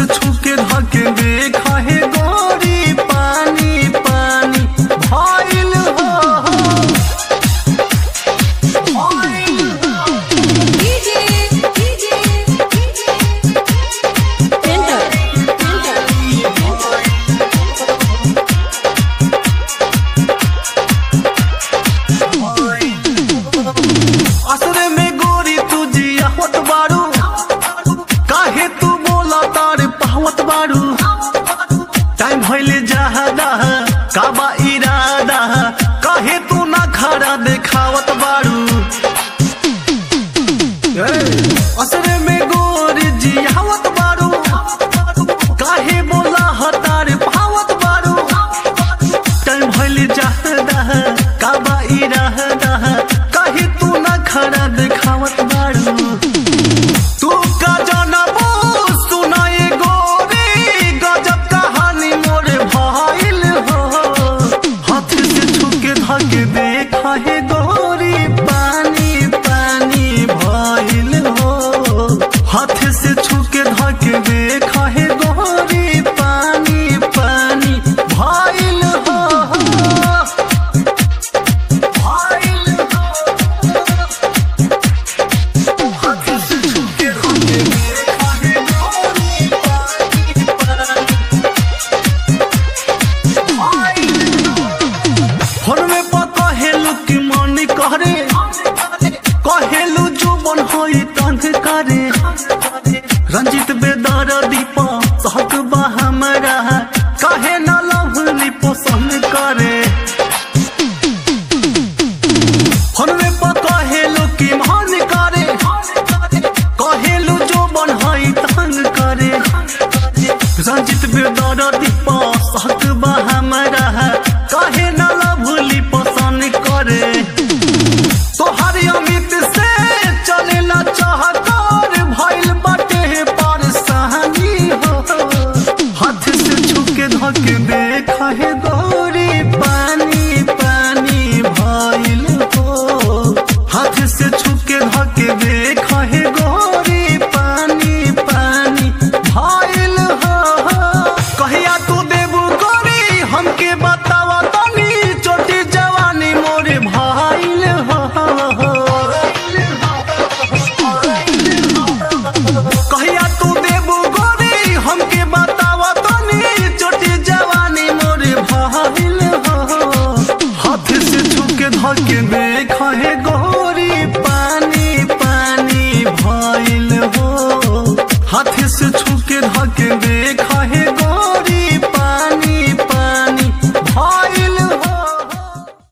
से छूके धके देखा है गोरी पानी पानी भइल हो असरे में गोरी तू जिया होत बारू काहे तू बोला तार पावत बारू टाइम भइले जहादा काबा इरादा काहे तू ना खड़ा देखावत बारू असरे में गोरी जिया होत बारू काहे बोला हतार पावत बारू टाइम भइले जहादा काबा इरादा काहे तू ना खड़ा देखावत बारू तू का जानबो सुनाए गोरी गजब कहानी मोरे भइल हो हाथ से छूके धके देखा है गोरी पानी पानी भइल हो हाथ से छूके धके देखा है गोरी पानी पानी भइल हो कहेलू जुबन होई तंग करे रंजित बेदर दीपा सहक बा हमरा काहे न लवली पसंद करे हरवे पर कहेलू की मान करे कहेलू जुबन होई तंग करे रंजित बेदर दीपा सहक बा हमरा काहे न लवली पसंद करे तोहरी अमित से चलेला चाहतार भइल बाटे परेशानी हो हाथ से छूके धके देखा है